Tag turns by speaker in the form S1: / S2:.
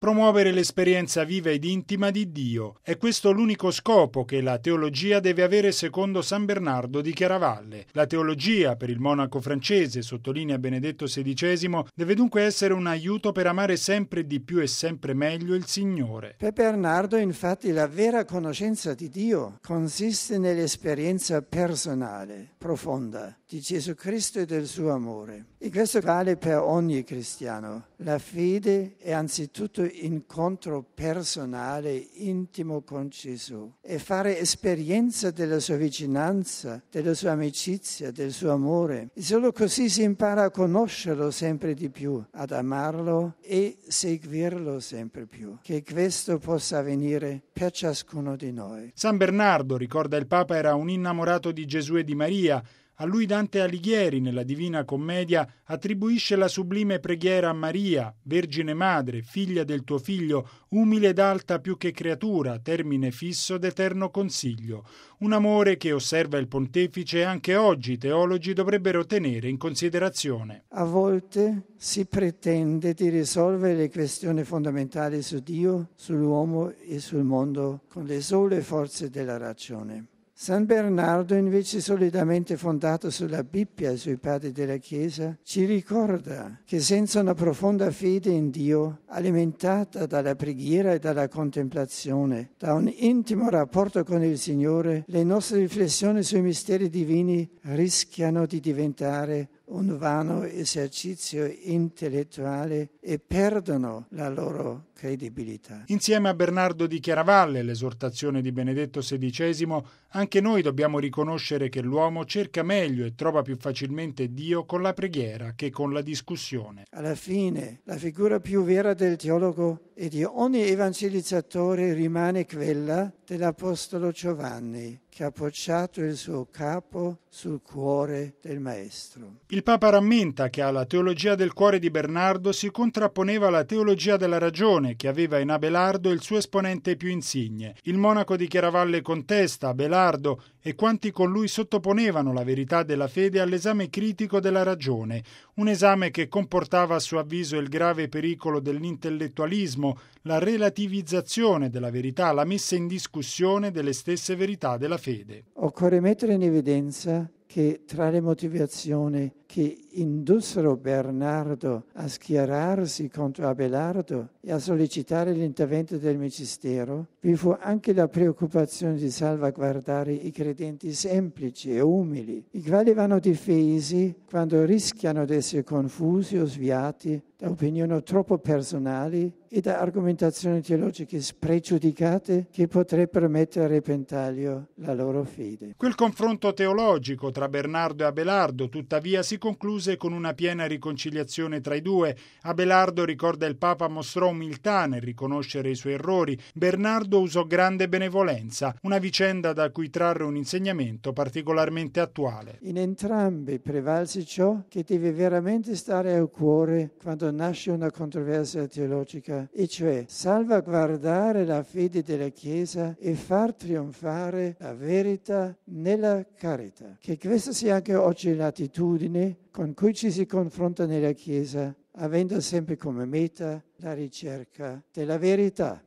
S1: promuovere l'esperienza viva ed intima di Dio. È questo l'unico scopo che la teologia deve avere secondo San Bernardo di Chiaravalle. La teologia, per il monaco francese, sottolinea Benedetto XVI, deve dunque essere un aiuto per amare sempre di più e sempre meglio il Signore.
S2: Per Bernardo, infatti, la vera conoscenza di Dio consiste nell'esperienza personale, profonda, di Gesù Cristo e del suo amore. E questo vale per ogni cristiano. La fede è anzitutto incontro personale, intimo con Gesù. E fare esperienza della sua vicinanza, della sua amicizia, del suo amore. E solo così si impara a conoscerlo sempre di più, ad amarlo e seguirlo sempre più. Che questo possa avvenire per ciascuno di noi.
S1: San Bernardo, ricorda il Papa, era un innamorato di Gesù e di Maria. A lui Dante Alighieri, nella Divina Commedia, attribuisce la sublime preghiera a Maria, Vergine Madre, figlia del tuo Figlio, umile ed alta più che creatura, termine fisso d'eterno consiglio. Un amore che, osserva il Pontefice, anche oggi i teologi dovrebbero tenere in considerazione.
S2: A volte si pretende di risolvere le questioni fondamentali su Dio, sull'uomo e sul mondo con le sole forze della ragione. San Bernardo, invece solidamente fondato sulla Bibbia e sui padri della Chiesa, ci ricorda che senza una profonda fede in Dio, alimentata dalla preghiera e dalla contemplazione, da un intimo rapporto con il Signore, le nostre riflessioni sui misteri divini rischiano di diventare un vano esercizio intellettuale e perdono la loro credibilità.
S1: Insieme a Bernardo di Chiaravalle, l'esortazione di Benedetto XVI, anche noi dobbiamo riconoscere che l'uomo cerca meglio e trova più facilmente Dio con la preghiera che con la discussione.
S2: Alla fine, la figura più vera del teologo e di ogni evangelizzatore rimane quella dell'Apostolo Giovanni, che ha appoggiato il suo capo sul cuore del Maestro.
S1: Il Papa rammenta che alla teologia del cuore di Bernardo si contrapponeva la teologia della ragione, che aveva in Abelardo il suo esponente più insigne. Il monaco di Chiaravalle contesta Abelardo e quanti con lui sottoponevano la verità della fede all'esame critico della ragione, un esame che comportava a suo avviso il grave pericolo dell'intellettualismo, la relativizzazione della verità, la messa in discussione delle stesse verità della fede.
S2: Occorre mettere in evidenza che tra le motivazioni che indussero Bernardo a schierarsi contro Abelardo e a sollecitare l'intervento del Magistero, vi fu anche la preoccupazione di salvaguardare i credenti semplici e umili, i quali vanno difesi quando rischiano di essere confusi o sviati da opinioni troppo personali e da argomentazioni teologiche spregiudicate che potrebbero mettere a repentaglio la loro fede.
S1: Quel confronto teologico tra Bernardo e Abelardo, tuttavia, si concluse con una piena riconciliazione tra i due. Abelardo, ricorda il Papa, mostrò umiltà nel riconoscere i suoi errori. Bernardo usò grande benevolenza, una vicenda da cui trarre un insegnamento particolarmente attuale.
S2: In entrambi prevalse ciò che deve veramente stare a cuore quando nasce una controversia teologica, e cioè salvaguardare la fede della Chiesa e far trionfare la verità nella carità. Che questa sia anche oggi l'attitudine con cui ci si confronta nella Chiesa, avendo sempre come meta la ricerca della verità.